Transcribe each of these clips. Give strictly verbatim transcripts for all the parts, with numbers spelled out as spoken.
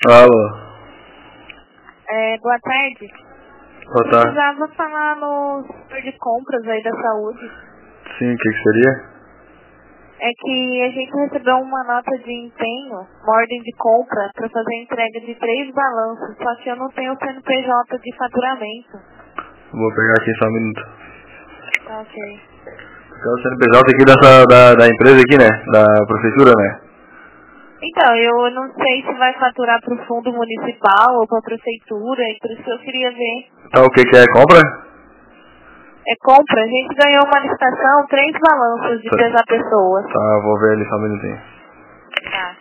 Alô. É, boa tarde. Boa tarde. Precisava falar no setor de compras aí da saúde. Sim, o que, que seria? É que a gente recebeu uma nota de empenho, uma ordem de compra, para fazer a entrega de três balanços, só que eu não tenho o C N P J de faturamento. Vou pegar aqui só um minuto. Tá ok. Então, o C N P J aqui dessa, da, da empresa aqui, né? Da prefeitura, né? Então, eu não sei se vai faturar para o fundo municipal ou para a prefeitura, e por isso que eu queria ver. Tá, o que que é? Compra? É compra, a gente ganhou uma licitação, três balanços de Tá. pesar pessoas. Tá, vou ver ali só um minutinho. Tá.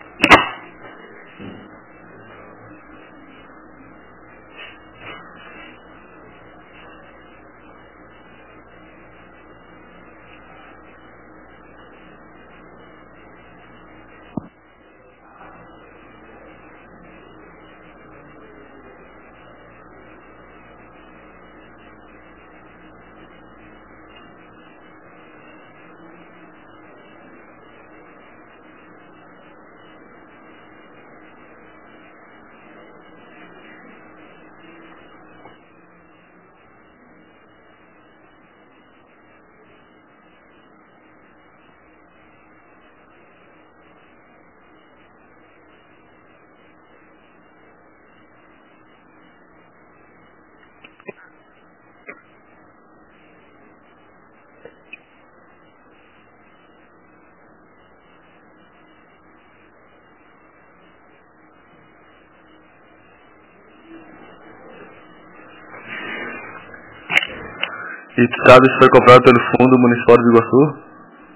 E tu sabe se foi comprado pelo Fundo Municipal de Iguaçu?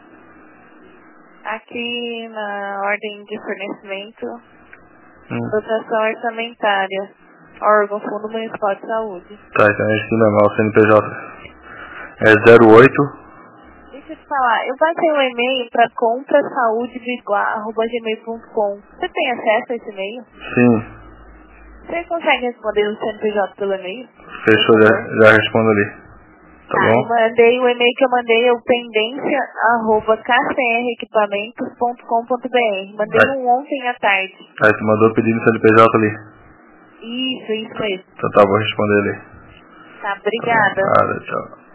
Aqui na ordem de fornecimento, Hum. dotação orçamentária, órgão Fundo Municipal de Saúde. Tá, então é esse mesmo, é o C N P J. É zero oito. Deixa eu te falar, eu passei um e-mail para comprasaude.biguá arroba gmail ponto com. Você tem acesso a esse e-mail? Sim. Você consegue responder o C N P J pelo e-mail? Fechou, já, já respondo ali. Tá Tá, eu bom? mandei, o e-mail que eu mandei é o pendência arroba k c r equipamentos ponto com ponto b r. Mandei Aí, um ontem à tarde. aí tu mandou pedir no C N P J ali. Isso, isso mesmo. Então tá, vou responder ali. Tá, Tá bom, obrigada. nada, tchau.